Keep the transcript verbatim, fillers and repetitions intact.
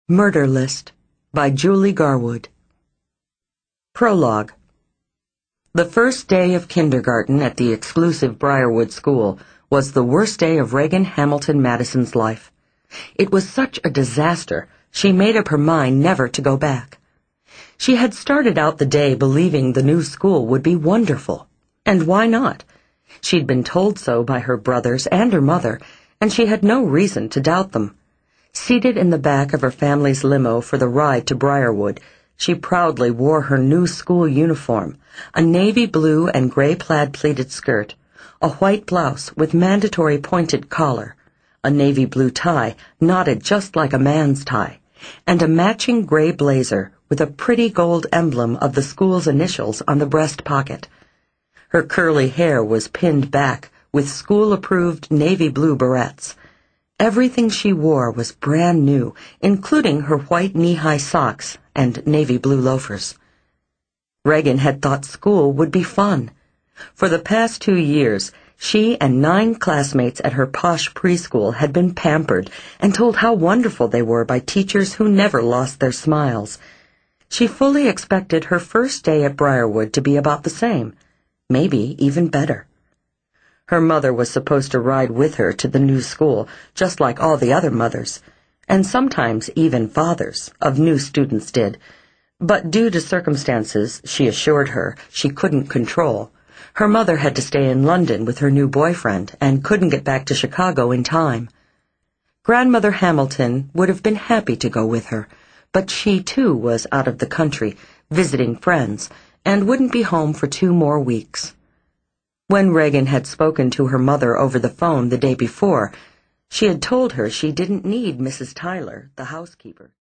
Murder List by Julie Garwood. Prologue. The first day of kindergarten at the exclusive Briarwood School was the worst day of Regan Hamilton Madison's life. It was such a disaster, she made up her mind never to go back. She had started out the day believing the new school would be wonderful. And why not? She'd been told so by her brothers and her mother, and she had no reason to doubt them. Seated in the back of her family's limo for the ride to Briarwood, she proudly wore her new school uniform, a navy blue and gray plaid pleated skirt, a white blouse with mandatory pointed collar, a navy blue tie knotted just like a man's tie, and a matching gray blazer with a pretty gold emblem of the school's initials on the breast pocket. Her curly hair was pinned back with school-approved navy blue barrettes. Everything she wore was brand new, including her white knee-high socks and navy blue loafers. Regan had thought school would be fun. For the past two years, she and nine classmates at her posh preschool had been pampered and told how wonderful they were by teachers who never lost their smiles. She fully expected her first day at Briarwood to be about the same, maybe even better. Her mother was supposed to ride with her to the new school, just like all the other mothers, and sometimes even fathers of new students did. But due to circumstances she assured her she couldn't control, her mother had to stay in London with her new boyfriend and couldn't get back to Chicago in time. Grandmother Hamilton would have been happy to go with her, but she too was out of the country, visiting friends, and wouldn't be home for two more weeks. When Regan had spoken to her mother over the phone the day before, she had told her she didn't need Missus Tyler, the housekeeper.